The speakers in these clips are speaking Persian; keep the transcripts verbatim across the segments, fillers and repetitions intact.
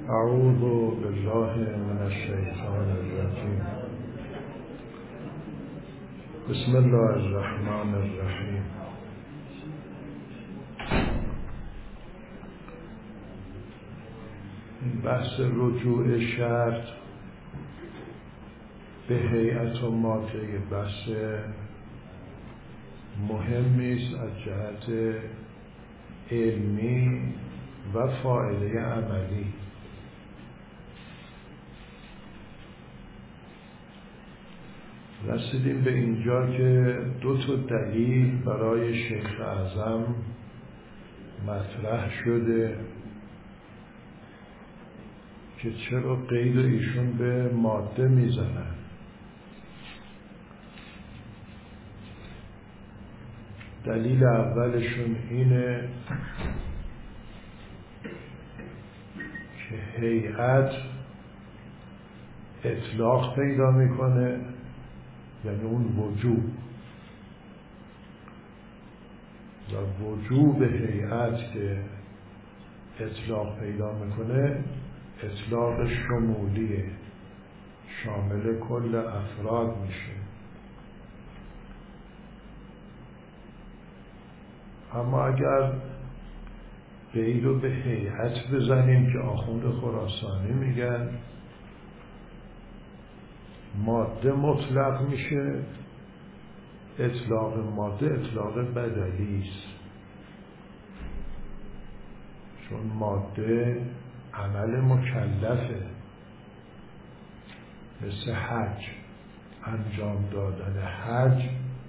اعوذ بالله من الشیطان الرجیم. بسم الله الرحمن الرحیم. بحث رجوع شرط به هیئت و ماده بحث مهمی است از جهت علمی و فایده عملی. رسیدیم به اینجا که دو تا دلیل برای شیخ اعظم مطرح شده که چرا قید ایشون به ماده میزنن. دلیل اولشون اینه که هیئت اطلاق پیدا میکنه، یعنی اون وجوب و وجوب هیئت که اطلاق پیدا میکنه اطلاق شمولیه، شامل کل افراد میشه. اما اگر قید رو به هیئت بزنیم که آخوند خراسانی میگن ماده مطلق میشه، اطلاق ماده اطلاق بدلی است، چون ماده عمل مکلفه، مثل حج. انجام دادن حج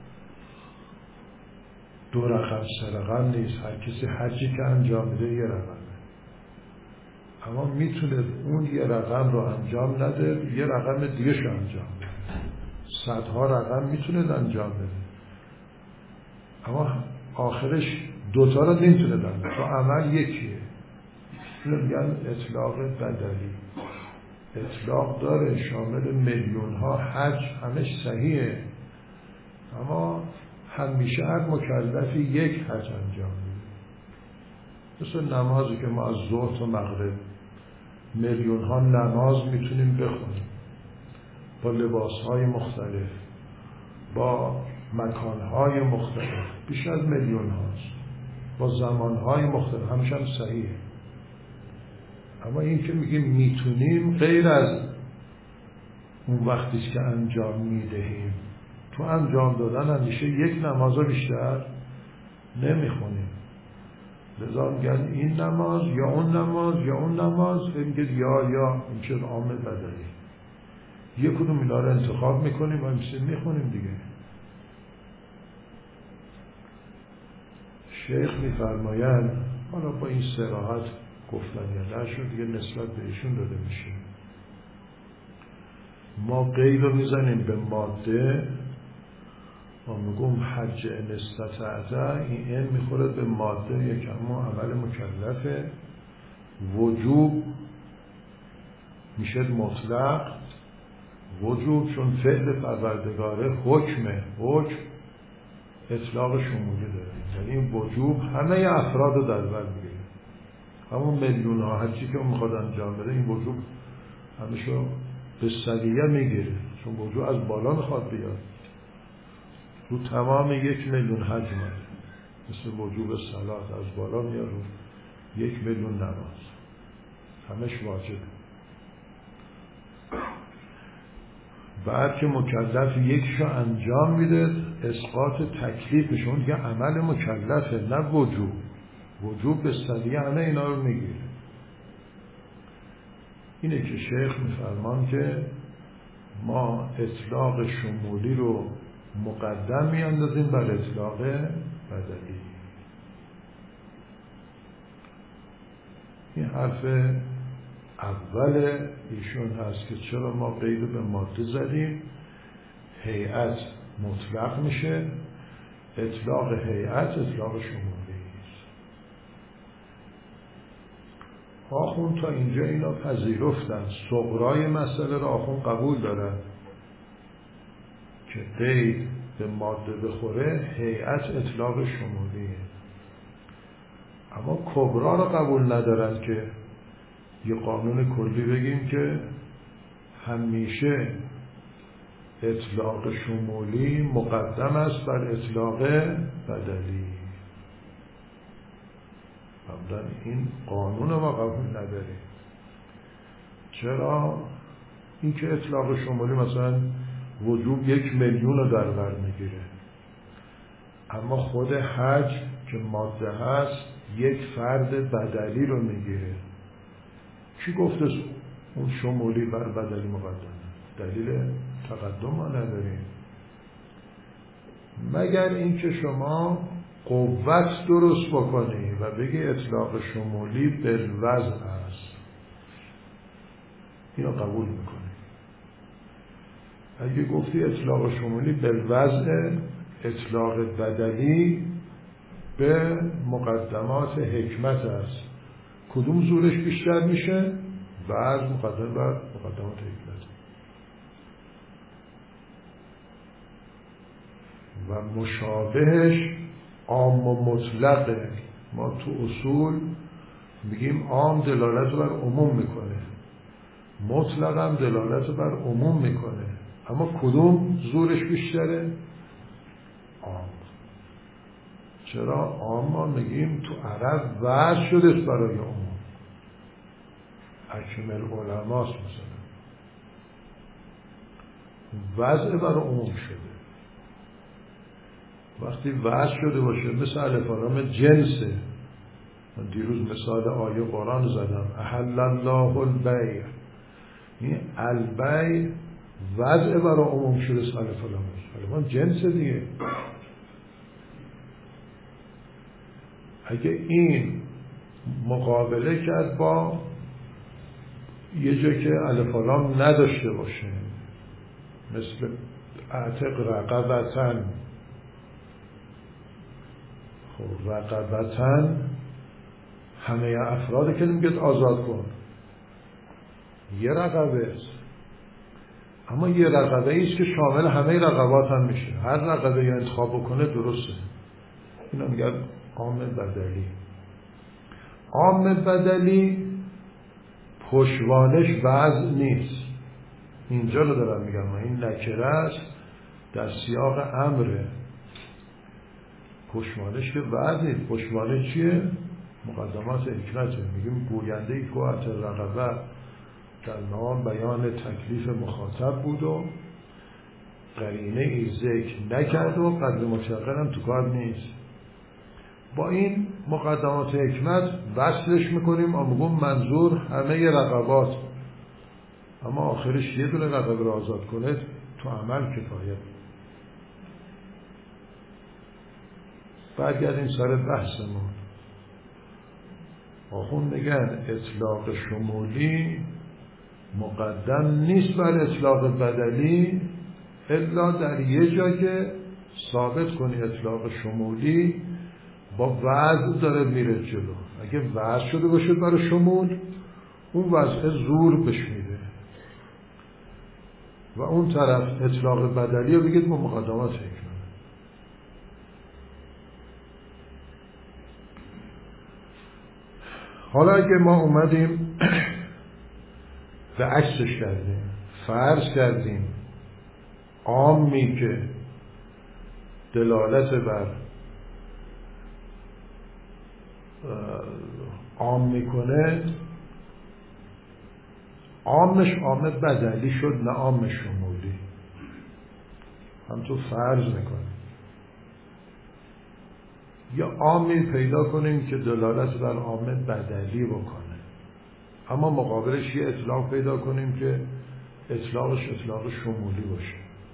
دو رقم سه رقم نیست، هر کسی حجی که انجام میده یه رقمه، اما میتونه اون یه رقم رو انجام نده، یه رقم دیگه شو انجام بده. صدها رقم میتونه انجام بده، اما آخرش دوتا رو نمیتونه بده، تو عمل یکیه. اینو میگن اطلاق بدلی. اطلاق داره، شامل میلیون ها حج، همش صحیحه، اما همیشه هر مکلفی یک حج انجام میده. مثل نمازی که ما از ظهر تا مغرب میلیون ها نماز میتونیم بخونیم، با لباس های مختلف، با مکان های مختلف، بیش از میلیون هاست، با زمان های مختلف، همیشه هم صحیحه. اما این که میگیم میتونیم غیر از اون وقتیست که انجام میدهیم. تو انجام دادن همیشه یک نماز بیشتر نمیخونیم، لذا میگن این نماز یا اون نماز یا اون نماز، میگه یا یا این چه عام بدلی، یک کدوم اینا رو انتخاب میکنیم و همیشه میخونیم دیگه. شیخ میفرمایند، حالا با این صراحت گفتن یا نشون دیگه نسبت به ایشون داده میشه، ما قید رو میزنیم به ماده، ما میگم حج ان استطعت، این ان میخوره به ماده یک اما عمل مکلفه. وجوب میشه مطلق وجوب، چون فعل پروردگاره حکمه، حکم اطلاق شمولی داره، یعنی این وجوب همه افراد رو در بر میگیره. همون میلیون ها حجی که اون میخواد انجام بده، این وجوب همشو به سویه میگیره، چون وجوب از بالا میخواد بیاد، رو تمام یک میلیون حج مده، مثل وجوب صلات از بالا میاد رو یک میلیون نماز، همش واجبه. بعد که مکلف یکشو انجام میده اسقاط تکلیفش، اون دیگه عمل مکلفه نه وجوب. وجوب به سویه همه اینا رو میگیره. اینه که شیخ میفرمان که ما اطلاق شمولی رو مقدم میاندازیم بر اطلاق بدلی. این حرف اول ایشون هست که چرا ما قید به ماده زدیم. هیئت مطلق میشه، اطلاق هیئت اطلاق شمولی است. آخوند تا اینجا اینا پذیرفتن، صغرای مسئله را آخوند قبول دارن که قید به ماده بخوره هیئت اطلاق شمولیه، اما کبرا را قبول ندارن که یه قانون کلی بگیم که همیشه اطلاق شمولی مقدم است بر اطلاق بدلی. قبلا این قانون ما قبول نداریم. چرا؟ این که اطلاق شمولی مثلا وجوب یک میلیون رو در بر میگیره، اما خود حج که ماده هست یک فرد بدلی رو میگیره. کی گفته اون شمولی بر بدلی مقدمه؟ دلیل تقدم ما نداریم، مگر اینکه شما قوت درست بکنی و بگی اطلاق شمولی بالوضع است، اینو قبول میکنی. اگه گفتی اطلاق شمولی بالوضع، اطلاق بدلی به مقدمات حکمت است، کدوم زورش بیشتر میشه؟ وضع مقدم بر مقدمات حکمت. و مشابهش عام و مطلقه. ما تو اصول میگیم عام دلالت بر عموم میکنه، مطلق هم دلالت بر عموم میکنه، اما کدوم زورش بیشتره؟ عام. چرا؟ عام ما میگیم تو عرب وضع شده برای عموم، اکمل علماست مثلا وضع برای عموم شده. وقتی وضع شده باشه مثل الف و لام جنسه. من دیروز مثال آیه قرآن زدم، احل الله البیع. این البیع وضع برای عموم شده است. الف و لام الف جنس دیگه. اگه این مقابله کرد با یه جا که الف و لام نداشته باشه، مثل اعتق رقبتن، خب رقبتن همه افراد که نمیگه آزاد کن، یه رقبه است، اما یه رقبه ایست که شامل همه رقبات هم میشه، هر رقبه یا انتخاب بکنه درسته. اینا میگن عام بدلی. عام بدلی پشتوانش وضع نیست. اینجا رو دارم میگم، این نکره است در سیاق امره. پشتوانش که وضع نیست. پشتوانش چیه؟ مقدمات حکمته. میگیم گوینده ای که ات رقبه در نام بیان تکلیف مخاطب بود و قرینه ای ذکر نکرد و قدر متیقن هم تو کار نیست. با این مقدمات حکمت وصلش میکنیم و میگم منظور همه رقبات، اما آخرش یه دونه رقبه رو آزاد کنه تو عمل کفایت. برگردیم سر بحثمون. آخون میگن اطلاق شمولی مقدم نیست بر اطلاق بدلی الا در یه جا که ثابت کنی اطلاق شمولی با وضع داره میره جلو. اگه وضع شده باشه برای شمول، اون وضع زور بهش میده و اون طرف اطلاق بدلی رو بگید با مقدمات حکمت. حالا اگه ما اومدیم به عکسش کردیم، فرض کردیم عامی که دلالت بر عام میکنه، عامش عام بدلی شد نه عام شمولی. هم تو فرض میکنیم یا عامی پیدا کنیم که دلالت بر عام بدلی بکنه، اما مقابلش یه اطلاق پیدا کنیم که اطلاقش اطلاق شمولی باشه.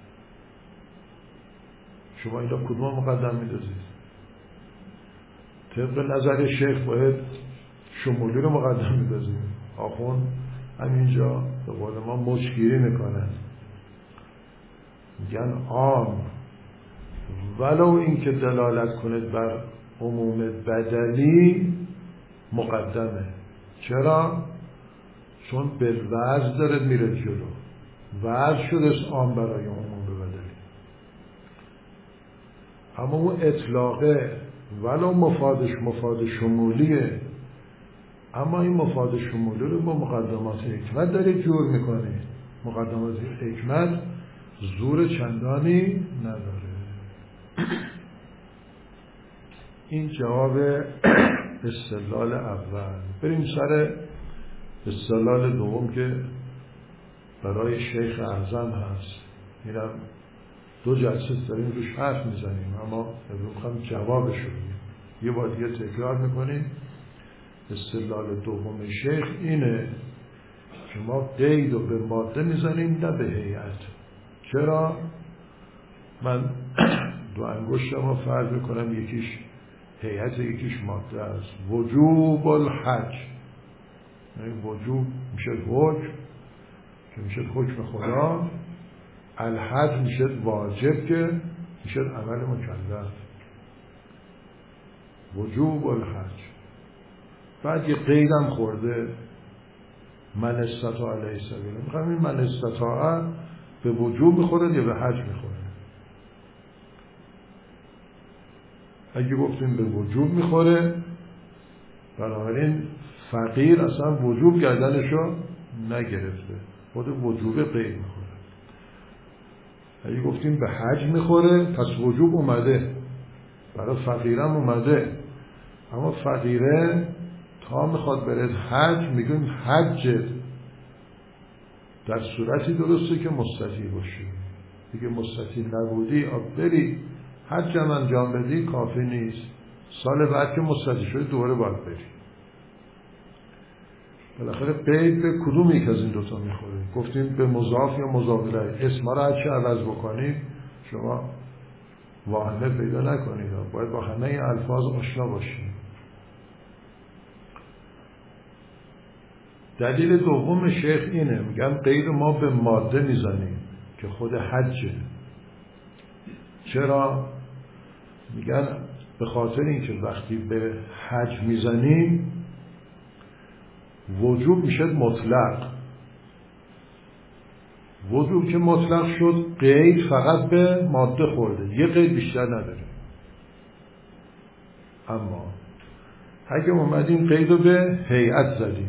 شما اینا کدوم مقدم میدازید؟ طبق نظر شیخ باید شمولی رو مقدم میدازید. آخون همینجا به قول ما مچگیری میکنن، میگن عام ولو این که دلالت کنید بر عموم بدلی مقدمه. چرا؟ چون بالوضع داره میره جلو، وضع شده است عام برای عموم بدلی. اما اون اطلاقه ولو مفادش مفاد شمولیه، اما این مفاد شمولی رو با مقدمات حکمت داره جور میکنه. مقدمات حکمت زور چندانی نداره. این جواب استدلال اول. بریم سر استدلال دوم که برای شیخ اعظم هست. اینم دو جلسه داریم روش حرف میزنیم، اما امروز میخوام جوابش رو بدیم. یه بار دیگه تکرار میکنیم. استدلال دوم شیخ اینه که ما قید رو به ماده میزنیم نه به هیئت. چرا؟ من دو انگشتم رو فرض میکنم، یکیش هیئت یکیش ماده است. وجوب الحج، یعنی وجوب میشه حکم که میشه حکم خدا، الحج میشه واجب که میشه عمل مکلف. وجوب الحج. بعد یه قیدم خورده، من استطاع علیه سبیل. میخوام این من استطاع به وجوب میخوره یا به حج میخوره؟ اگه گفتیم به وجوب میخوره، بنابراین فقیر اصلا وجوب گردنشو نگرفته، خود وجوب قید میخوره. اگه گفتیم به حج میخوره، پس وجوب اومده، برای فقیرم اومده. اما فقیره تا میخواد بره حج، میگیم حج در صورتی درسته که مستطیع باشی. دیگه مستطیع نبودی، آب بری حج هم انجام بدی کافی نیست. سال بعد که مستطیع شدی دوباره باید بری. بالاخره قید به کدوم یک از این دوتا میخوره؟ گفتیم به مضاف یا مضاف الیه. اسما رو هرچی عوض بکنید شما واهمه پیدا نکنید، باید با همه این الفاظ آشنا باشید. دلیل دوم شیخ اینه، میگن قید ما به ماده میزنیم که خود حجه. چرا؟ میگن به خاطر اینکه وقتی به حج میزنیم وجوب میشه مطلق. وجوب که مطلق شد، قید فقط به ماده خورده، یه قید بیشتر نداره. اما اگه اومدیم قید رو به هیئت زدیم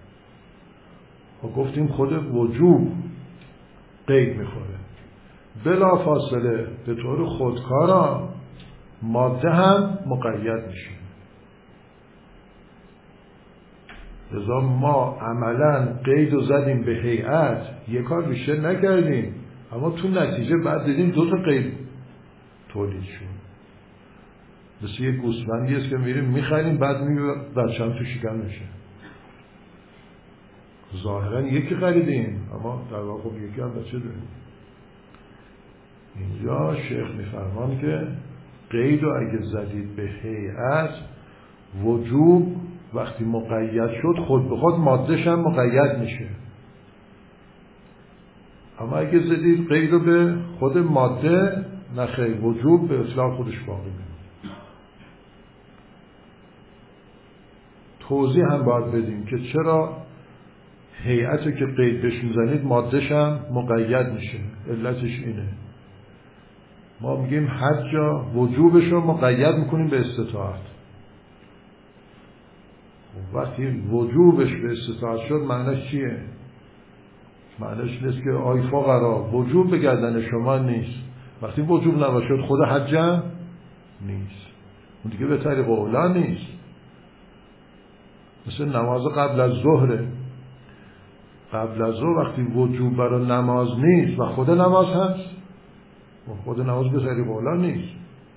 و گفتیم خود وجوب قید میخوره، بلا فاصله به طور خودکارا ماده هم مقید میشه. لذا ما عملا قید رو زدیم به هیئت، یک کار بیشتر نکردیم، اما تو نتیجه بعد دیدیم دو تا قید تولید شد. مثل یک گوسفندی است که میریم میخریم، بعد میگه بچه‌م تو شکم میشه. ظاهرا یکی خریدیم، اما در واقع خب یکی هم بچه داریم. اینجا شیخ میفرمان که قید رو اگه زدید به هیئت، وجوب وقتی مقید شد خود به خود مادهش هم مقید میشه. اما اگه زدید قید رو به خود ماده، نخیر، وجوب به اطلاق خودش باقی میمونه. توضیح هم باید بدیم که چرا هیئت که قید بهش میزنید مادهش هم مقید میشه. علتش اینه، ما میگیم حج وجوبش رو مقید میکنیم به استطاعت. وقتی وجوبش به استطاعت شد معنیش چیه؟ معنیش نیست که آی فقرا وجوب به گردن شما نیست. وقتی وجوب نباشد خود حج هم نیست، اون دیگه به طریق اولا نیست. مثل نماز قبل از ظهره، قبل از ظهر وقتی وجوب برای نماز نیست و خود نماز هست، و خود نماز به طریق اولا نیست.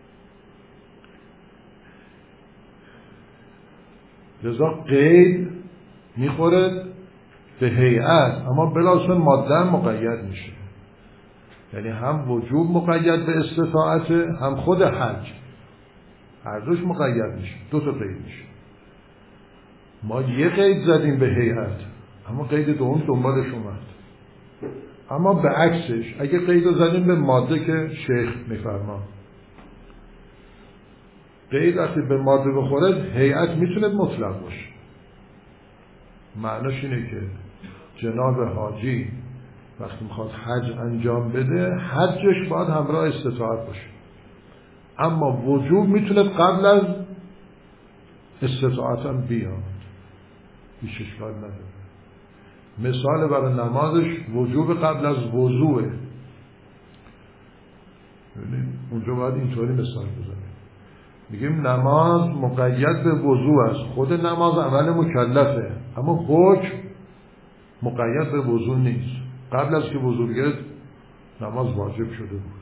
لذا قید میخوره به هیئت، اما بلاسه ماده هم مقید میشه. یعنی هم وجوب مقید به استطاعت، هم خود حج، هر دوش مقید میشه، دو تا قید میشه. ما یه قید زدیم به هیئت، اما قید دوم دنبالش اومد. اما به عکسش اگه قید رو زدیم به ماده که شیخ میفرما، قید وقتی به ماده بخوره هیئت میتونه مطلق باشه. معناش اینه که جناب حاجی وقتی میخواد حج انجام بده، حجش باید همراه استطاعت باشه، اما وجوب میتونه قبل از استطاعت هم بیاد. هیچ اشکال نداره. مثال برای نمازش وجوب قبل از وضوعه. اونجا باید اینطوری مثال بزنیم، میگیم نماز مقید به وضوع است. خود نماز عمل مکلفه، اما حکم مقید به وضوع نیست. قبل از که وضوع بگیرد نماز واجب شده بود.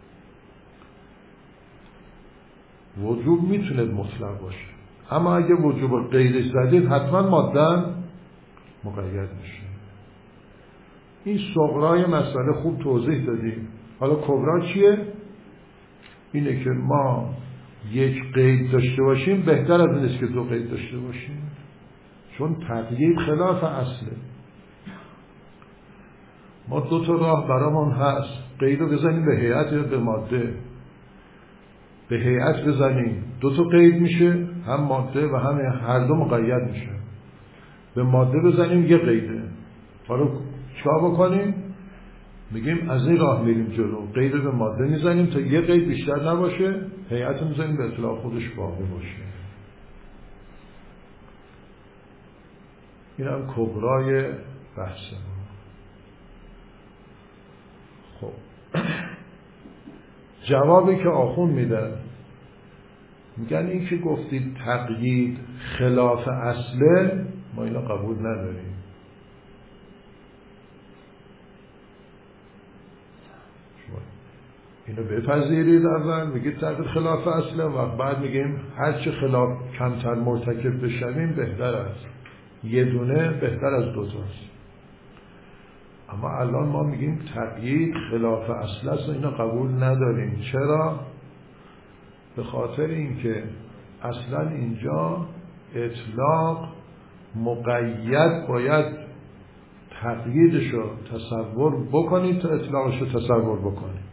وجوب میتونه مطلق باشه، اما اگه وجوب قیدش زدید حتما مادن مقید میشه. این صغرای مسئله خوب توضیح دادیم. حالا کبرا چیه؟ اینه که ما یک قید داشته باشیم بهتر از اینه که دو قید داشته باشیم، چون تقیید خلاف اصله. ما دو تا راه برامون هست، قید رو بزنیم به هیئت یا به ماده. به هیئت بزنیم دو تا قید میشه، هم ماده و هم هر دو مقید میشه. به ماده بزنیم یه قیده. حالا چیکار بکنیم؟ میگیم از این راه میریم جلو، قید رو به ماده میزنیم تا یه قید بیشتر نباشه، هیئت رو میزنیم به اطلاع خودش باقی باشه. این هم کبرای بحث ما. خب جوابی که آخون میدن، میگن این که گفتید تقیید خلاف اصله، ما اینا قبول نداریم. اینو بپذیرید اول، میگید تقیید خلاف اصله، و بعد میگیم هرچی خلاف کمتر مرتکب بشویم بهتر است. یه دونه بهتر از دو تاست. اما الان ما میگیم تقیید خلاف اصل است و اینا قبول نداریم. چرا؟ به خاطر اینکه اصلا اینجا اطلاق مقید باید تقییدش رو تصور بکنید تا اطلاقش رو تصور بکنید.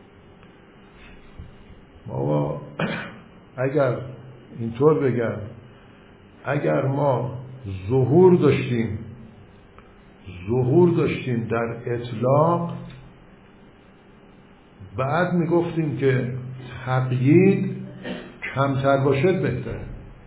ما اگر اینطور بگم، اگر ما ظهور داشتیم ظهور داشتیم در اطلاق، بعد میگفتیم که تقیید کمتر باشد بهتره.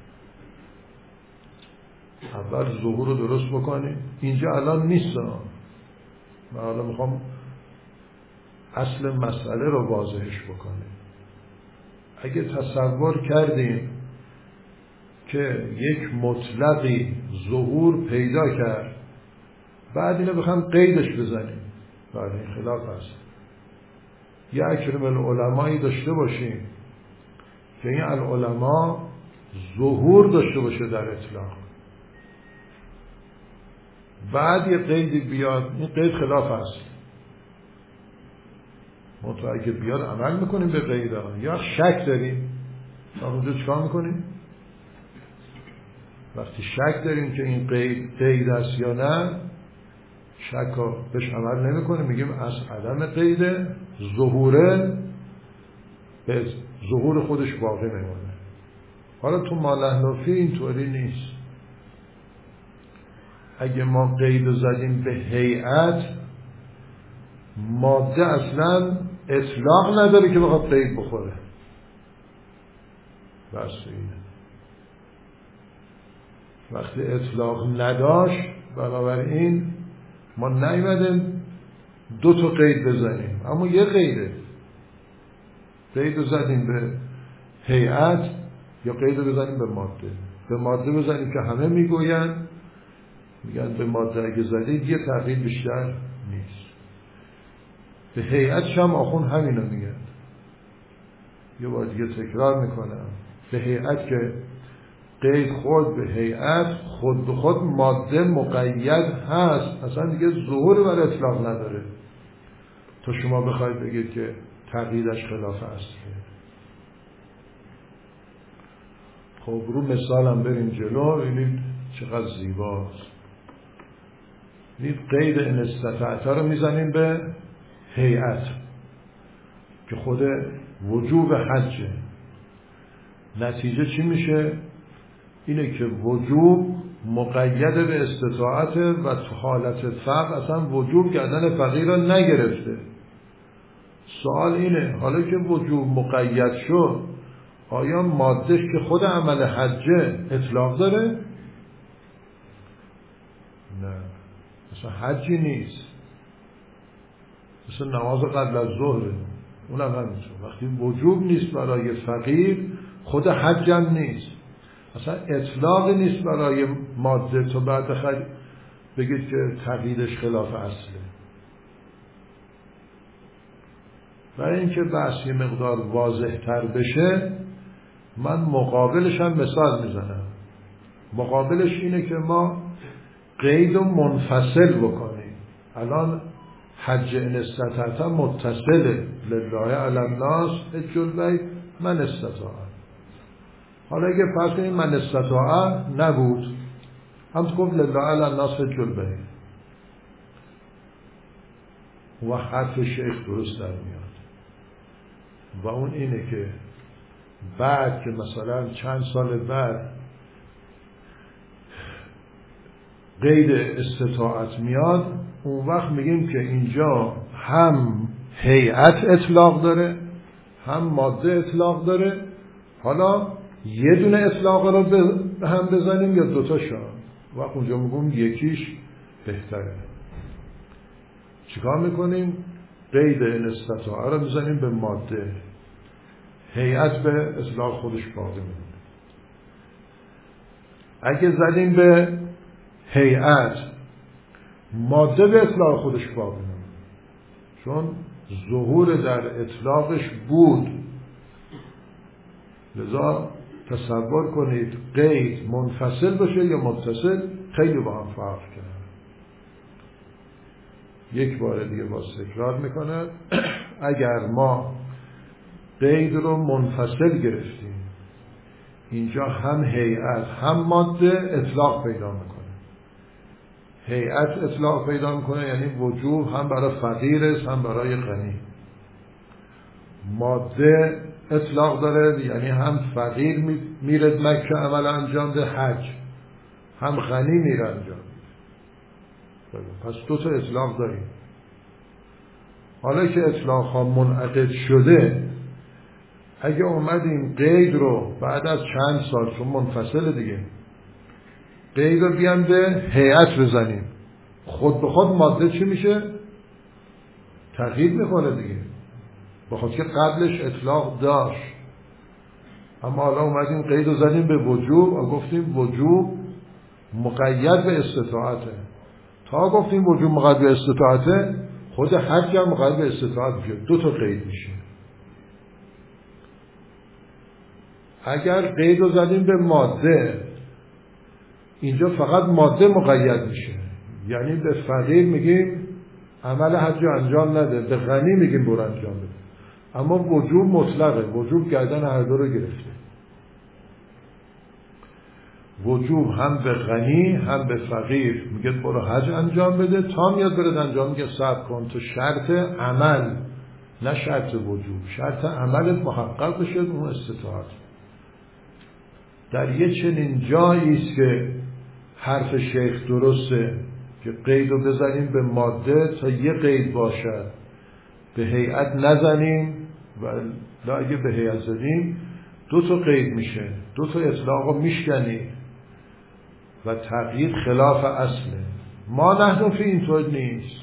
اول ظهور رو درست بکنیم. اینجا الان نیست. من حالا میخوام اصل مسئله رو واضحش بکنیم. اگه تصور کردیم که یک مطلقی ظهور پیدا کرد، بعد اینو بخوام قیدش بزنیم، بعد این خلاف هست. یه اکرم العلمایی داشته باشیم که این العلماء ظهور داشته باشه در اطلاق، بعد یه قیدی بیاد، این قید خلاف هست. منطقه اگه بیاد عمل میکنیم به قید ها، یا شک داریم، اونجا چکار میکنیم؟ وقتی شک داریم که این قید قید است یا نه، شک ها بهش عمل نمی کنیم، میگیم از عدم قیده، ظهوره به ظهور خودش باقی میمونه. حالا تو مالحنفی اینطوری نیست. اگه ما قید زدیم به هیئت، ماده اصلا اطلاق نداره که بخواد قید بخوره. بس اینه. وقتی اطلاق نداشت، بنابراین ما نیومدیم دو تا قید بزنیم، اما یه قیده. قید رو زدیم به هیئت یا قید رو بزنیم به ماده. به ماده بزنیم که همه میگوین، میگن به ماده اگه زدید یه تغییر بیشتر نیست. به هیئت هم آخون همینو میگن. یه بار دیگه تکرار میکنم، به هیئت که قید خود به هیئت خود به خود ماده مقید هست، اصلا دیگه ظهور بر اطلاق نداره تا شما بخواید بگید که تقییدش خلاف اصله. خب رو مثالم بریم جلو، ببینید چقدر زیباست. ببینید قید ان استطعت رو میزنیم به هیئت که خود وجوب حجه. نتیجه چی میشه؟ اینه که وجوب مقید به استطاعت و تو حالت فقر اصلا وجوب گردن فقیر را نگرفته. سوال اینه حالا که وجوب مقید شد، آیا مادهش که خود عمل حجه اطلاق داره؟ مثلا حجی نیست، مثل نماز قبل از ظهره، اونم همینطور. وقتی وجوب نیست برای فقیر، خود حج هم نیست، اصلا اطلاق نیست برای ماده تو بعد بخواید بگید که تقییدش خلاف اصله. برای اینکه بحث یه مقدار واضح تر بشه من مقابلش هم مثال میزنم. مقابلش اینه که ما قید و منفصل بکنیم. الان حج ان استطعت متصله، لله علی الناس حج البیت من استطاع. حالا اگه فرض کنیم من استطاع نبود، هم تو گفت لله علی الناس حج البیت، و حرف شیخ درست در میاد، و اون اینه که بعد که مثلا چند سال بعد قید استطاعت میاد، اون وقت میگیم که اینجا هم هیئت اطلاق داره هم ماده اطلاق داره. حالا یه دونه اطلاق رو به هم بزنیم یا دوتاشون، وقت اونجا میگم یکیش بهتره. چیکار میکنیم؟ قید این استطاعه رو بزنیم به ماده، هیئت به اطلاق خودش باقی میمونه. اگه زدیم به هیئت، ماده به اطلاق خودش باقی میمونه، چون ظهور در اطلاقش بود. لذا تصور کنید قید منفصل باشه یا متصل، خیلی با هم فرق کنه. یک بار دیگه باز تکرار میکنه. اگر ما قید رو منفصل گرفتیم، اینجا هم هیئت هم ماده اطلاق پیدا میکنه. هیئت اطلاق پیدا میکنه یعنی وجوب هم برای فقیر است هم برای غنی. ماده اطلاق داره یعنی هم فقیر میره مکه عمل انجام ده حج، هم غنی میره انجام. پس دو تا اطلاق داریم. حالا که اطلاق ها منعقد شده، اگه اومدیم قید رو بعد از چند سال، چون منفصل دیگه، قید رو بیان به هیئت بزنیم، خود به خود ماده چی میشه؟ تغییر میکنه دیگه، بخاطر که قبلش اطلاق داشت. اما حالا اومدیم قید رو زدیم به وجوب و گفتیم وجوب مقید به استطاعته. تا گفتیم وجوب مقید به استطاعته، خود حج هم مقید به استطاعت میشه، دو تا قید میشه. اگر قید رو زدیم به ماده، اینجا فقط ماده مقید میشه، یعنی به فقیر میگیم عمل حج انجام نده، به غنی میگیم برو انجام بده. اما وجوب مطلقه، وجوب گردن هر دو رو گرفته. وجوب هم به غنی هم به فقیر میگه برو حج انجام بده، تا میاد برد انجام میگه صبر کن تو شرط عمل، نه شرط وجوب، شرط عملت محقق بشه اون استطاعت. در یه چنین جایی است که حرف شیخ درسته که قید رو بزنیم به ماده تا یه قید باشد، به هیئت نزنیم، و لا اگه به هیئت زدیم دو تا قید میشه، دو تا اطلاق رو میشکنی و تقیید خلاف اصله. ما نحن فی اینطور نیست.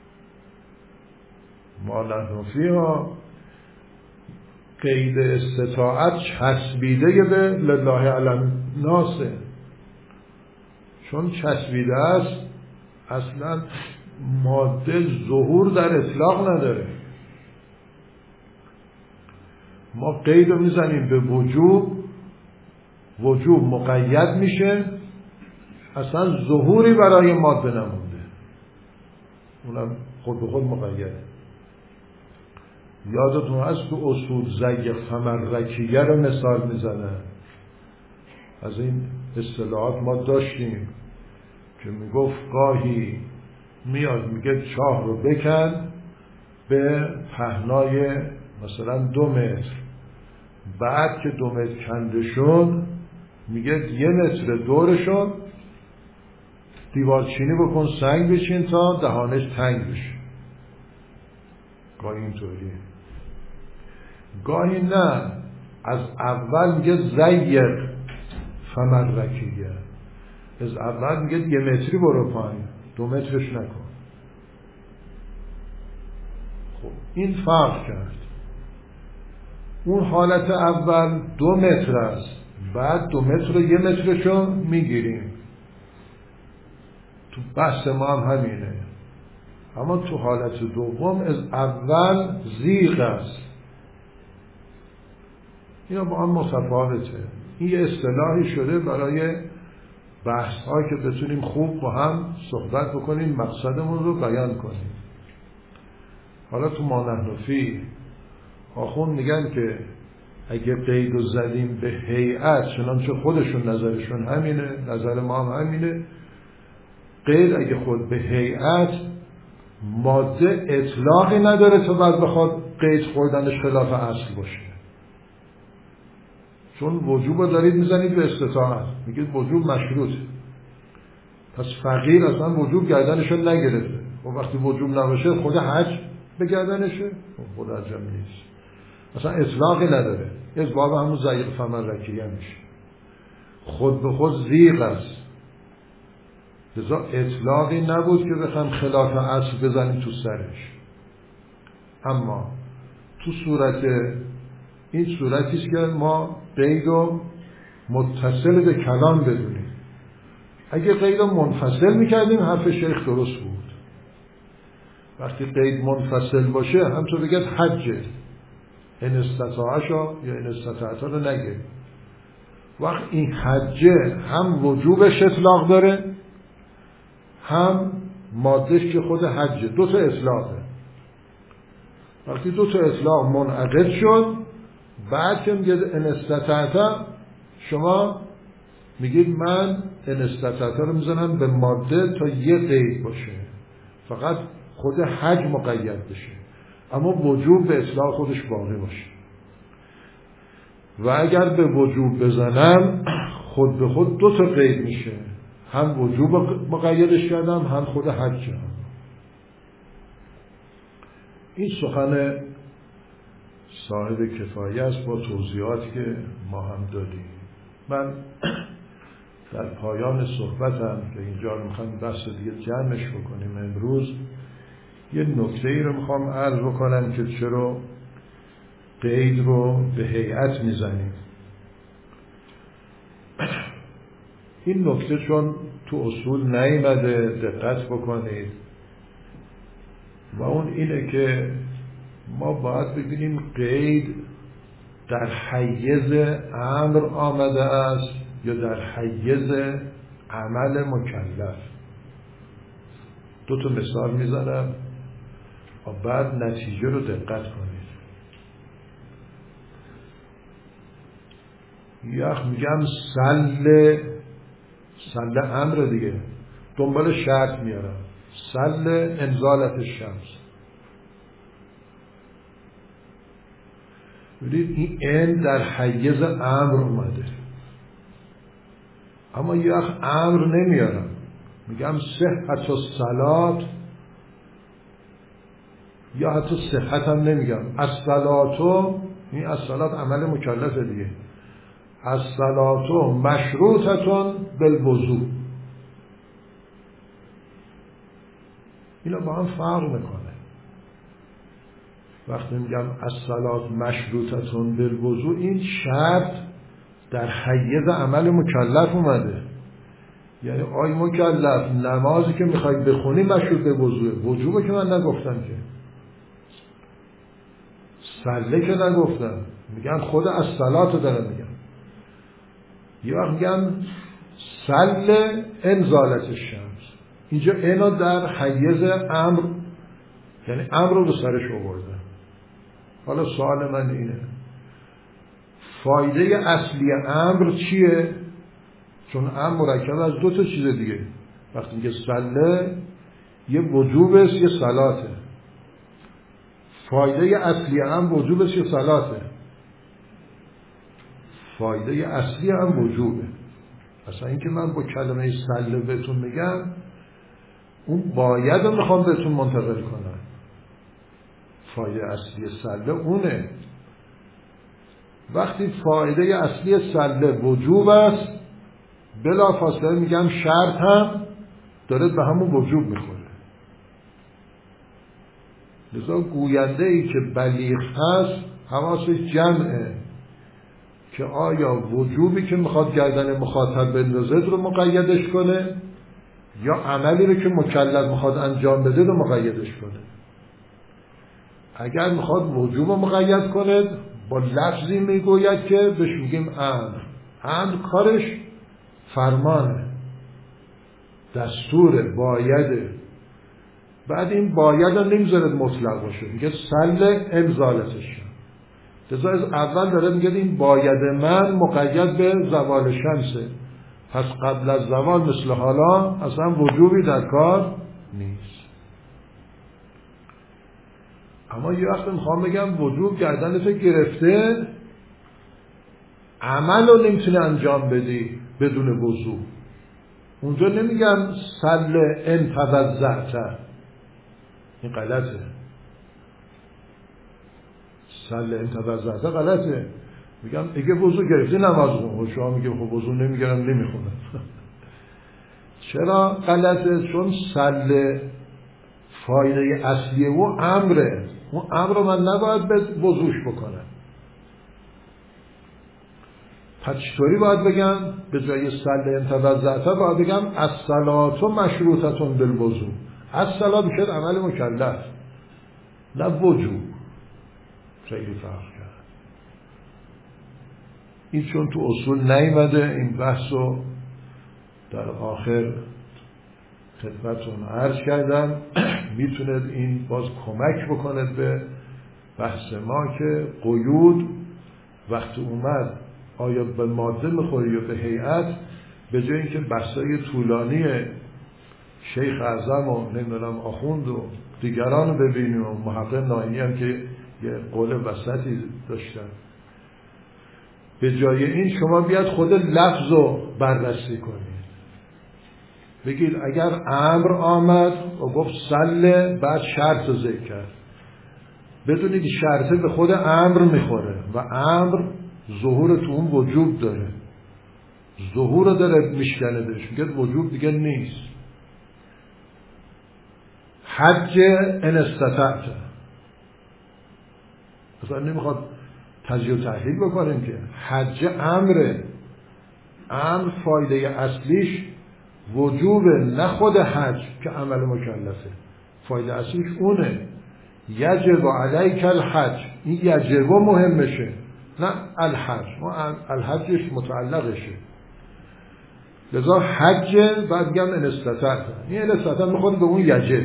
ما نحن فی ها قید استطاعت چسبیده به لله علی الناس، چون چسبیده است اصلا ماده ظهور در اطلاق نداره. ما قید رو میزنیم به وجوب، وجوب مقید میشه، اصلا ظهوری برای ماده نمونده، اونم خود به خود مقیده. یادتون هست تو اصول زیق فمرکیه رو مثال میزنه. از این اصطلاحات ما داشتیم که میگفت گاهی میاد میگه چاه رو بکن به پهنای مثلا دو متر، بعد که دو متر کنده شد میگه یه متر دورشون دیوارچینی بکن، سنگ بچین تا دهانش تنگ بشه. گاهی اینطوریه، گاهی نه، از اول میگه زیق فمرکیه، از اول میگه یه متری برو پایین، دو مترش نکن. خب این فرق کرد. اون حالت اول دو متر است، بعد دو متر و یه مترشو میگیریم. تو بحث ما هم همینه. اما تو حالت دوم از اول زیغ است. اینا با هم متفاوته. این یه اصطلاحی شده برای بحث ها که بتونیم خوب با هم صحبت بکنیم، مقصدمون رو بیان کنیم. حالا تو ما نحن فیه آخون میگن که اگه قید رو زدیم به هیئت، چنانچه خودشون نظرشون همینه، نظر ما هم همینه، قید اگه خود به هیئت ماده اطلاقی نداره تا بعد بخواد قید خوردنش خلاف اصل باشه. چون وجوب رو دارید میزنید به استطاعت، میگید وجوب مشروطه، پس فقیر اصلا وجوب گردنشو نگرفته. و وقتی وجوب نباشه خود حج به گردنشه، خود عجب نیست، اصلا اطلاقی نداره. از باب همون ضیق فمن رکیه میشه، خود به خود زیغ است. لذا اطلاقی نبود که بخوام خلاف اصل بزنیم تو سرش. اما تو صورت این صورتیست که ما قید رو متصل به کلام بدونیم. اگه قید رو منفصل میکردیم حرف شیخ درست بود. وقتی قید منفصل باشه همطور بگید حجه، این استطاعشا یا این استطاعتا رو نگه. وقت این حجه هم وجوبش اطلاق داره، هم مادهش که خود حجه، دو تا اطلاقه. وقتی دو تا اطلاق منعقد شد، بعد که میگه ان استطاعتا، شما میگید من ان استطاعتا رو میزنم به ماده تا یه قید باشه، فقط خود حج مقید بشه، اما وجوب به اطلاق خودش باقی باشه. و اگر به وجوب بزنم خود به خود دو تا قید میشه، هم وجوب مقیدش کردم، هم خود حج هم. این سخن صاحب کفایه است با توضیحاتی که ما هم دادیم. من در پایان صحبتم که اینجا رو میخوام بحث دیگه جمعش بکنیم امروز، یه نکته ای رو میخوام عرض بکنم که چرا قید رو به هیئت میزنیم. این نکته چون تو اصول نیامده، دقت بکنید. و اون اینه که ما باید ببینیم قید در حیز امر آمده است یا در حیز عمل مکلف. دو تا مثال میزنم و بعد نتیجه رو دقت کنید. یخ میگم سل سل امر دیگه، دنبال شرط میارم، سل انزالت الشمس. ببینید این ان در حیز امر اومده، اما یخ امر نمیارم، میگم صحت الصلات، یا حتی صحت هم نمیگم، الصلاتو، این الصلات عمل مکلفه دیگه، الصلاتو مشروطتون بالوضوء. اینا با هم فرق میکنه. وقتی میگم الصلات مشروطتون بالوضوء، این شرط در حیز عمل مکلف اومده. یعنی آی مکلف، نمازی که میخوای بخونی مشروط به وضوءه. وجوبه که من نگفتم که، سله که نگفتم، میگن خود الصلات رو دارم میگم. یه وقت میگن سل انزالت الشمس، اینجا اینا در حیز امر، یعنی امر رو سرش آوردن. حالا سوال من اینه، فایده اصلی امر چیه؟ چون امر مرکب از دو تا چیز دیگه. وقتی میگه سله، یه وجوبه یه صلاته. فایده اصلی امر وجوبه یه صلاته. فایده اصلی هم وجوبه. اصلا اینکه من با کلمه سله بهتون میگم، اون باید رو میخوام بهتون منتقل کنم. فایده اصلی سله اونه. وقتی فایده اصلی سله وجوب است، بلا فاصله میگم شرط هم داره به همون وجوب میخوره. لذا گوینده ای که بلیغ هست حواسش جمعه که آیا وجوبی که میخواد گردن مخاطب بندازه رو مقیدش کنه یا عملی رو که مکلف میخواد انجام بده رو مقیدش کنه. اگر میخواد وجوب رو مقید کنه با لفظی میگوید که بهش میگیم امر. امر کارش فرمانه، دستوره، بایده. بعد این باید رو نمیذارد مطلق باشه، میگه سل امزالتش. لذا از اول داره میگه این باید من مقید به زوال شمسه، پس قبل از زوال مثل حالا اصلا وجوبی در کار نیست. اما یه وقت میخوام بگم وجوب گردنت گرفته، عمل رو نمیتونه انجام بدی بدون وضو. اونجا نمیگم سل ان توضعت، این غلطه. سل ان توضعت غلطه. میگم اگه وضو گرفتی نماز خون. شما میگه خب وضو نمیگیرم نمیخونم. چرا غلطه؟ چون سل فایده اصلیه و امره. اون امر رو من نباید به وضوش بکنم. پس چطوری باید بگم؟ به جای سل ان توضعت باید بگم الصلاة مشروطة بالوضو. الصلاة میشه عمل مکلف، نه وجوب. خیلی فرق کرد. این چون تو اصول نیامده، این بحث رو در آخر خدمتتون عرض کردم. میتوند این باز کمک بکند به بحث ما که قیود وقتی اومد آیا به ماده میخوری یا به هیئت، به جای اینکه بحثای طولانی شیخ اعظم و نمیدونم آخوند و دیگران رو ببینیم و محقق ناینی هم که یه قول وسطی داشتن، به جای این شما بیاد خود لفظ رو بررسی کنید. بگید اگر امر آمد و گفت سله، بعد شرط رو ذکر کرد، بدونید شرطه به خود امر میخوره و امر ظهور تو اون وجوب داره، ظهور رو داره میشکنه بهش، میگه وجوب دیگه نیست. حج ان استطعت، اصلا نمیخواد تجزیه و تحلیل بکنیم که حج امره. امر فایده اصلیش وجوبه، نه خود حج که عمل مکلفه. فایده اصلیش اونه. یجب علیک الحج، این یجب مهمشه، نه الحج. ما الحجش متعلقشه. لذا حج بعد بگم ان استطعت، این ان استطعت میخواد به اون یجب.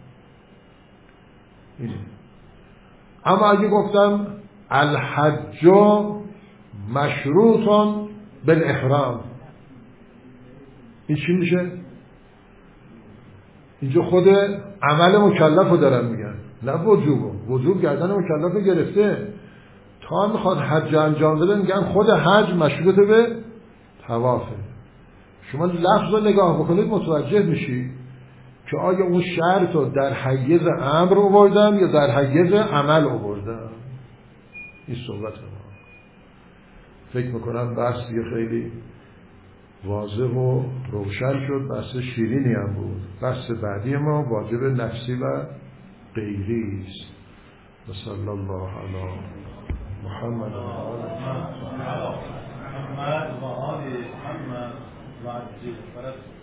اینه. اما اگه گفتم الحج مشروط بالاحرام، این چی میشه؟ اینجا خود عمل مکلف رو دارن میگن، نه وجوب. وجوب گردن مکلف رو گرفته. تا میخواد حج انجام بده میگن خود حج مشروط به طوافه. شما لفظ رو نگاه بکنید متوجه میشی که آیا اون شرط رو در حیز امر آوردم یا در حیز عمل آوردم. این صحبت ما. فکر میکنم بحث دیگه خیلی واضح و روشن شد. بحث شیرینی هم بود. بحث بعدی ما واجب نفسی و غیری است. و صلی الله علی محمد و آل محمد و آل محمد و عجل فرج